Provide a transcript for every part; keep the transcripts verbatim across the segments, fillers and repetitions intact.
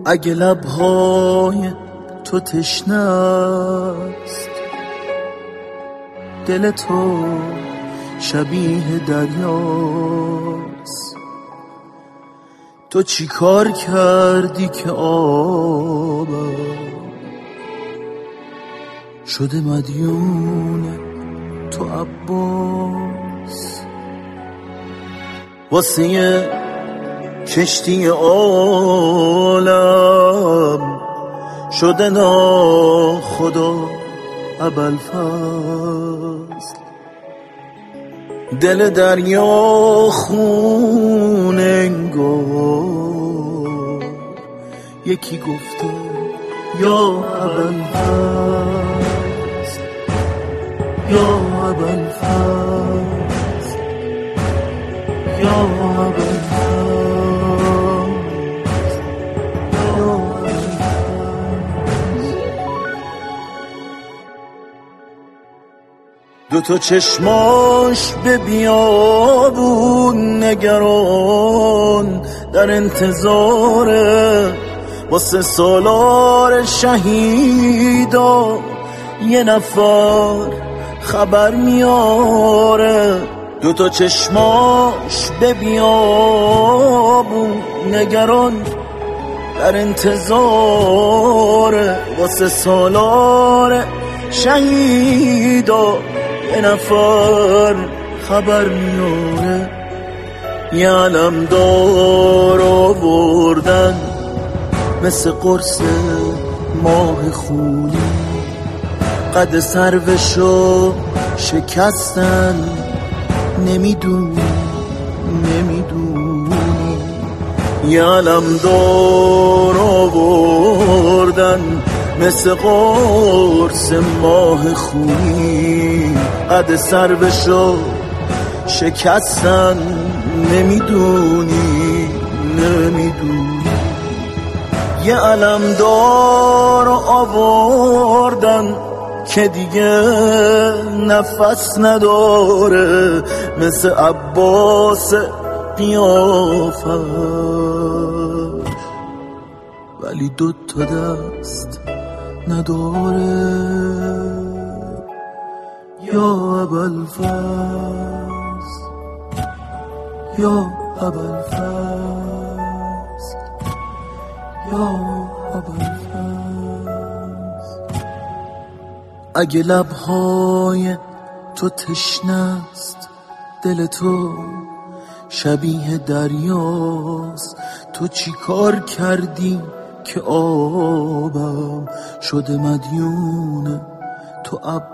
اگه لبهای تو تشنه است، دل تو شبیه دریاست. تو چی کار کردی که آبم شده مدیون تو عباس؟ واسه کشتی عالم شده ناخدا ابوالفضل. دل دریا خون انگار یکی گفته یا ابوالفضل، یا ابوالفضل، یا ابوالفضل. دو تا چشماش به بیابون نگران، در انتظاره واسه سالار شهیدا. یه نفر خبر میاره، دو تا چشماش به بیابون نگران، در انتظاره واسه سالار شهیدا. یه نفر خبر میاره، یه علمدار آوردن مثل قرص ماه خونی. قد سروشو شکستن، نمیدونی نمیدونی. یه علمدار آوردن مثل قرص ماه خونی. قد سروشو شکستن، نمیدونی نمیدونی. یه علمدار آوردن که دیگه نفس نداره، مثل عباس قیافش، ولی دو تا دست نداره. یا ابوالفضل، یا ابوالفضل، یا ابوالفضل. اگه لبهای تو تشنه است، دل تو شبیه دریاست. تو چی کار کردی که آبم شده مدیون تو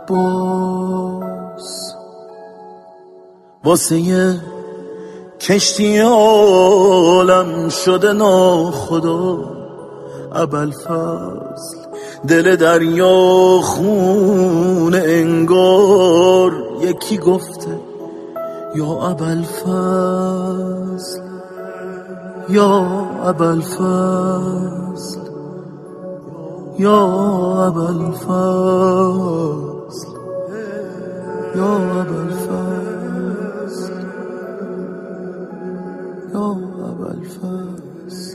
عباس؟ واسه یه کشتی عالم شده ناخدا ابوالفضل. دل دریا خون انگار یکی گفته یا ابوالفضل، یا ابوالفضل، یا ابوالفضل، یا ابوالفضل، یا ابوالفضل.